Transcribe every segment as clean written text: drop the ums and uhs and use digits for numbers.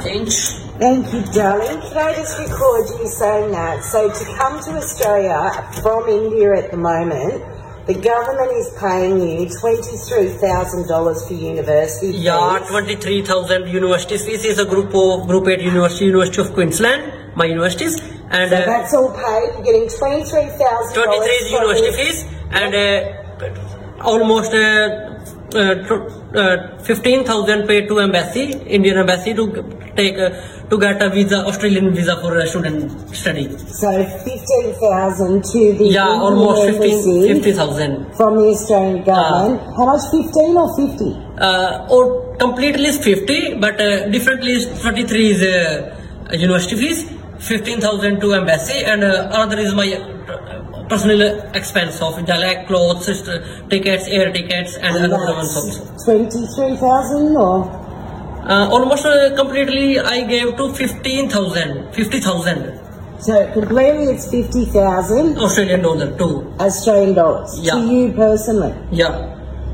change. Thank you, darling. Can I just record you saying that? So to come to Australia from India at the moment, the government is paying you $23,000 for university fees. Yeah, 23,000 university fees is a Group 8 University of Queensland, my universities. And so that's all paid. You're getting $23,000. 23 is university fees and almost 15,000 paid to embassy, Indian embassy, to get a visa, Australian visa for a student study. So 15,000 to the almost 50,000 from the Australian government. How much? 15 or 50? Or completely is 50, but differently is 23 is university fees, 15,000 to embassy, and another is my personal expense of like clothes, tickets, air tickets, and other ones also. 23,000 or? Almost completely I gave to 50,000. So completely it's 50,000 Australian dollar too. Australian dollars. Yeah. To you personally. Yeah.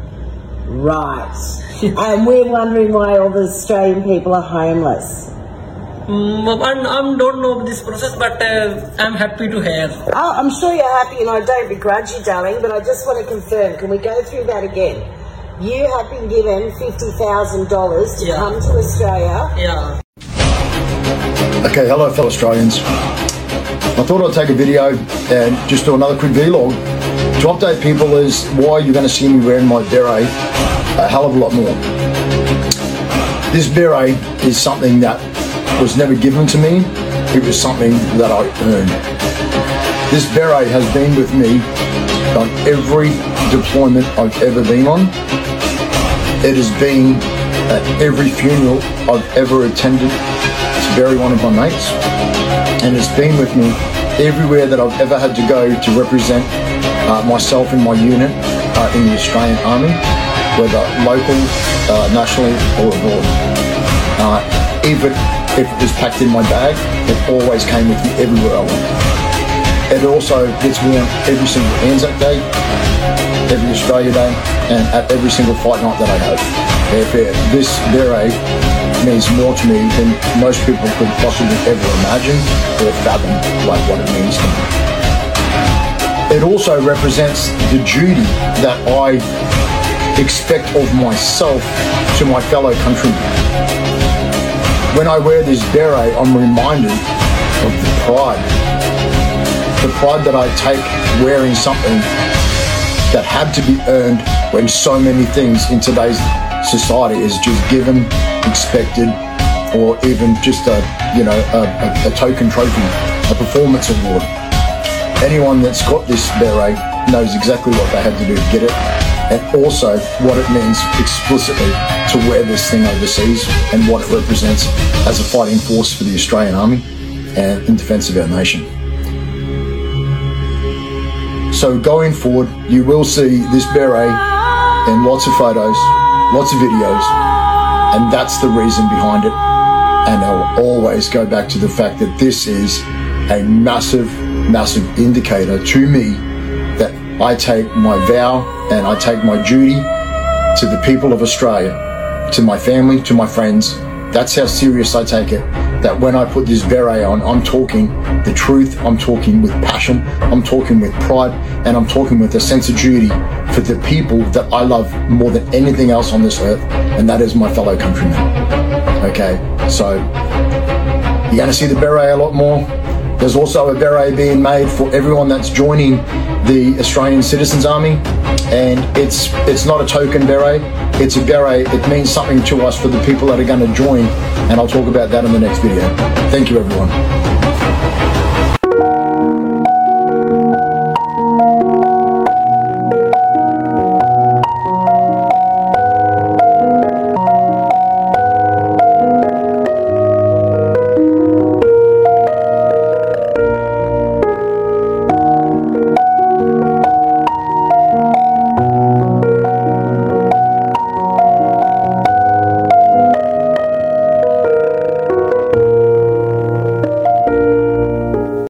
Right. And we're wondering why all the Australian people are homeless. I don't know this process, but I'm happy to hear. Oh, I'm sure you're happy, and I don't begrudge you, darling, but I just want to confirm, can we go through that again? You have been given $50,000 to come to Australia. Yeah. Okay, hello fellow Australians. I thought I'd take a video and just do another quick vlog to update people as why you're going to see me wearing my beret a hell of a lot more. This beret is something that was never given to me. It was something that I earned. This beret has been with me on every deployment I've ever been on. It has been at every funeral I've ever attended to bury one of my mates, and it's been with me everywhere that I've ever had to go to represent myself and my unit in the Australian Army, whether local, nationally or abroad. Even if it was packed in my bag, it always came with me everywhere I went. It also gets worn every single Anzac Day, every Australia Day, and at every single fight night that I have. Therefore, this beret means more to me than most people could possibly ever imagine or fathom, like what it means to me. It also represents the duty that I expect of myself to my fellow countrymen. When I wear this beret, I'm reminded of the pride that I take wearing something that had to be earned when so many things in today's society is just given, expected, or even just a token trophy, a performance award. Anyone that's got this beret knows exactly what they had to do to get it, and also what it means explicitly to wear this thing overseas and what it represents as a fighting force for the Australian Army and in defence of our nation. So going forward, you will see this beret in lots of photos, lots of videos, and that's the reason behind it. And I'll always go back to the fact that this is a massive, massive indicator to me that I take my vow and I take my duty to the people of Australia, to my family, to my friends. That's how serious I take it. That when I put this beret on, I'm talking the truth, I'm talking with passion, I'm talking with pride, and I'm talking with a sense of duty for the people that I love more than anything else on this earth, and that is my fellow countrymen. Okay, so you're gonna see the beret a lot more. There's also a beret being made for everyone that's joining the Australian Citizens Army, and it's not a token beret, it's a beret. It means something to us for the people that are going to join, and I'll talk about that in the next video. Thank you, everyone.